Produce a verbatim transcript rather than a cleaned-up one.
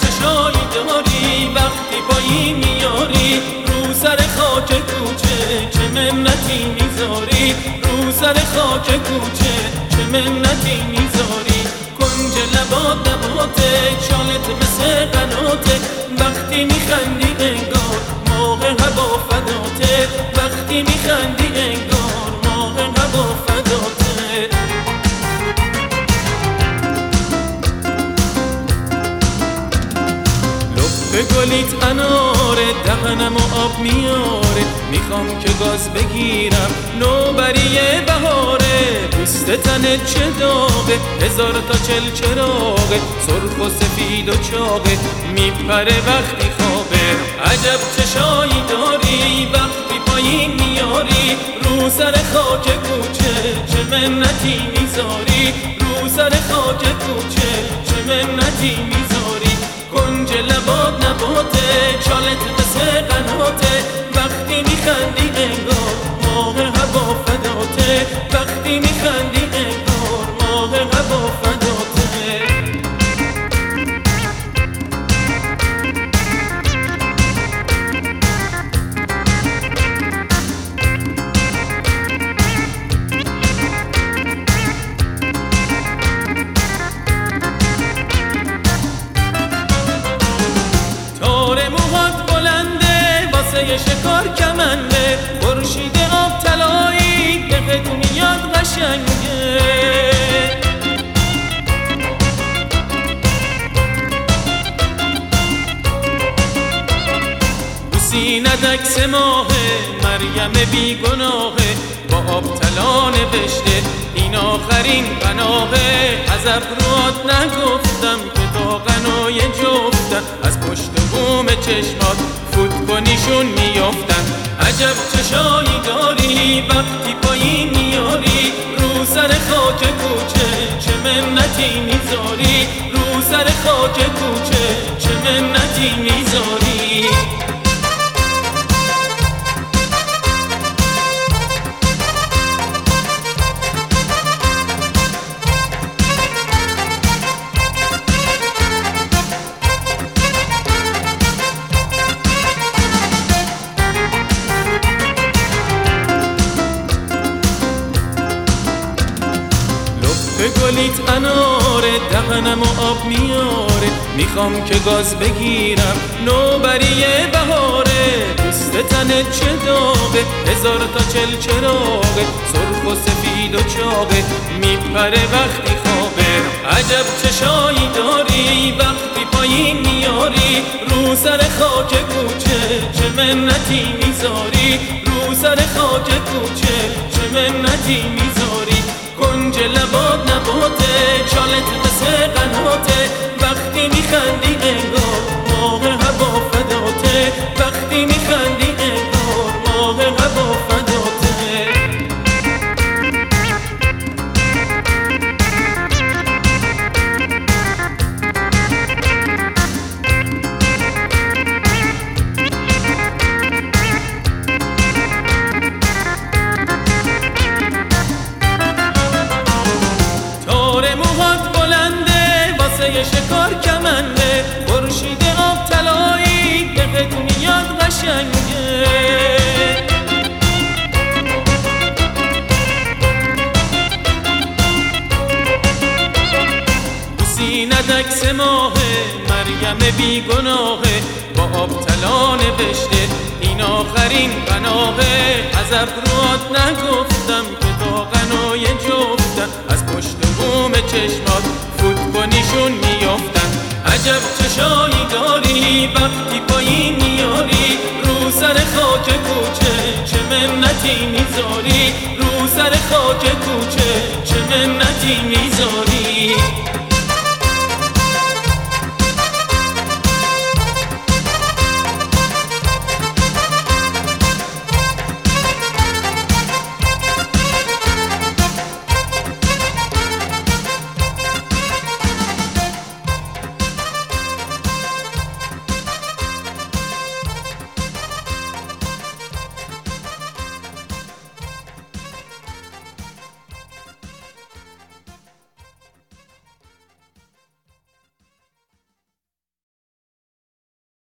چشایی داری وقتی پایین میاری رو سر خاک کوچه چه منتی میذاری رو سر خاک کوچه چه منتی میذاری کنج لبات نباته چالت مثل قناته وقتی میخندی انگار ماه هوا فداته وقتی میخندی انگار ماه هوا فداته لب گلیت اناره دهنم و آب میاره میخوام که گاز بگیرم نوبریه بهاره پوست تنت چه داغه هزار تا چل چراغه سرخ و سفید و چاقه میپره وقتی خوابه عجب چشایی داری وقتی پایین میاری رو سر خاک کوچه چه منتی میذاری رو سر خاک کوچه چه منتی میذاری کنج لبات نباته چالت مثل قناته وقتی میخندی انگار ماه هوا فداته وقتی میخندی انگار ماه هوا فداته شکار کمنده خورشید آب طلایی دقت میاد قشنگه سینت عکس ماهه مریم بیگناهه با آب طلا نوشته این آخرین پناهه از ابروات نگفتم که تا غنای جفتن از پشت بوم چشمات فوت کنیشون میافتن عجب چشایی داری وقتی پایین میاری رو سر خاک کوچه چه منتی میذاری رو سر خاک کوچه چه منتی میذاری گلیت اناره دهنم و آب میاره میخوام که گاز بگیرم نوبریه بهاره پوست تنت چه داغه هزار تا چل چراغه سرخ و سفید و چاقه میپره وقتی خوابه عجب چشایی داری وقتی پایین میاری رو سر خاک کوچه چه منتی میذاری رو سر خاک کوچه چه منتی میذاری کنج لبات نباته چالت مثل قناته وقتی میخندی انگار ماه هوا فداته وقتی میخندی انگار ماه هوا فداته شکار کمنده خورشید آب طلایی دقت میاد قشنگه سینت عکس ماهه مریم بیگناهه با آب طلا نوشته این آخرین پناهه از ابروات نگفتم که تا غنای جفتن از پشت بوم چشمات فوت کنیشون میافتن عجب چشایی داری وقتی پایین میاری رو سر خاک کوچه چه منتی میذاری رو سر خاک کوچه چه منتی میذاری